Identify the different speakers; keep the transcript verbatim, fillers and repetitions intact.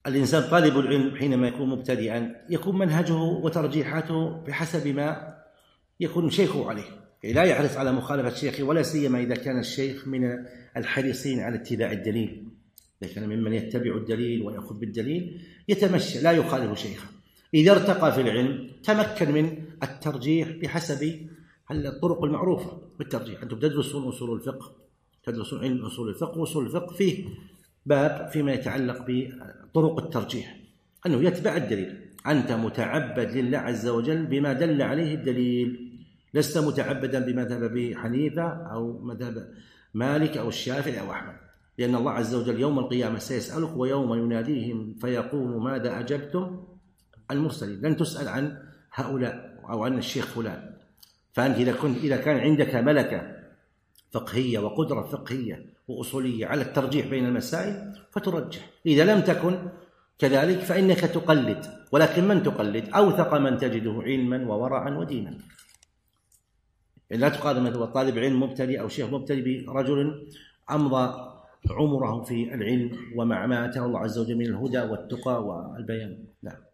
Speaker 1: الإنسان طالب العلم حينما يكون مبتدئا يكون منهجه وترجيحاته بحسب ما يكون شيخه عليه، يعني لا يحرص على مخالفة شيخه، ولا سيما إذا كان الشيخ من الحريصين على اتباع الدليل. إذا كان ممن يتبع الدليل ويأخذ بالدليل يتمشى لا يخالف شيخه. إذا ارتقى في العلم تمكن من الترجيح بحسب الطرق المعروفة بالترجيح. أنتم تدرسون أصول الفقه، تدرسون علم أصول الفقه، وأصول الفقه فيه باب فيما يتعلق بطرق الترجيح أنه يتبع الدليل. أنت متعبد لله عز وجل بما دل عليه الدليل، لست متعبدا بمذهب أبي حنيفة أو مذهب مالك أو الشافعي أو أحمد، لأن الله عز وجل يوم القيامة سيسألك ويوم يناديهم فيقول ماذا أجبتم المرسلين. لن تسأل عن هؤلاء أو عن الشيخ فلان. فأنت إذا كنت إذا كان عندك ملكة فقهية وقدرة فقهية وأصولية على الترجيح بين المسائل فترجح. إذا لم تكن كذلك فإنك تقلد، ولكن من تقلد؟ أوثق من تجده علما وورعا ودينا. لا تقارن مثلا طالب علم مبتدئ أو شيخ مبتدئ برجل أمضى عمره في العلم ومع ما آتاه الله عز وجل من الهدى والتقى والبيان. لا.